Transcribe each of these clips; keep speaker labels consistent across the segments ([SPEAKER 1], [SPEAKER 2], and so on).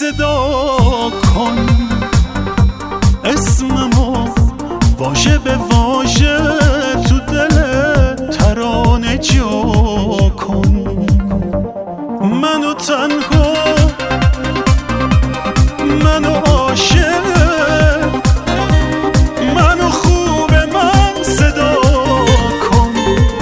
[SPEAKER 1] صدا کن، اسممو واژه به واژه تو دل ترانه جا کن. منو تنها، منو عاشق، منو خوب من صدا کن.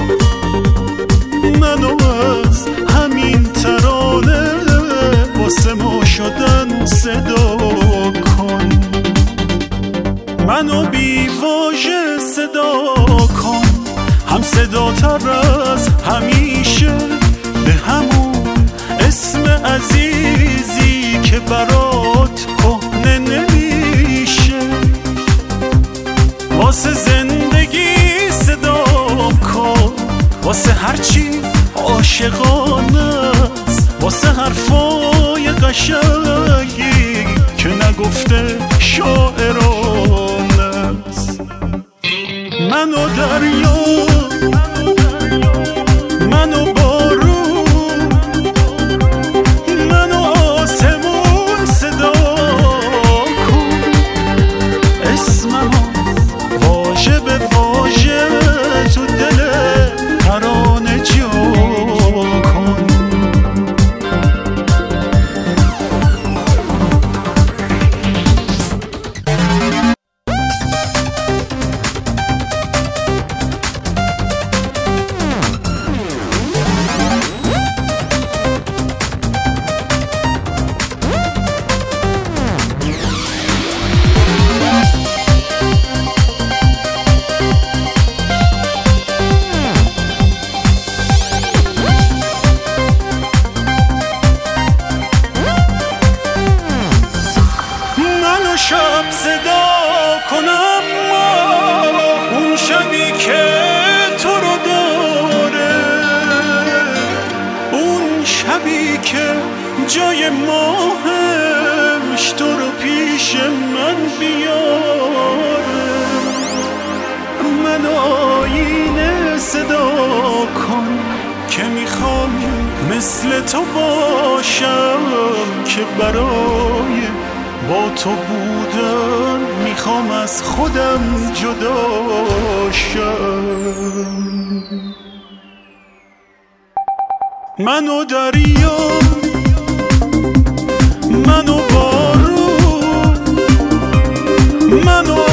[SPEAKER 1] منو از همین ترانه واسه ما شدن صدا کن. منو بی واژه صدا کن، هم صدا تر از همیشه، به همون اسم عزیزی که برات کهنه نمیشه. واسه زندگی صدا کن، واسه هرچی عاشقانه است، واسه حرفای قشنگی که نگفته شاعرانه است. منو دریا، منو بارون، منو آسمون صدا کن. اسممو واژه به واژه تو دل ترانه جا کن. شب صدا کنم ما اون شبی که تو رو داره، اون شبی که جای ماهش تو رو پیش من بیاره. من آینه صدا کن که میخوام مثل تو باشم، که برای با تو بودن میخوام از خودم جدا شم. منو دریا، منو بارون، منو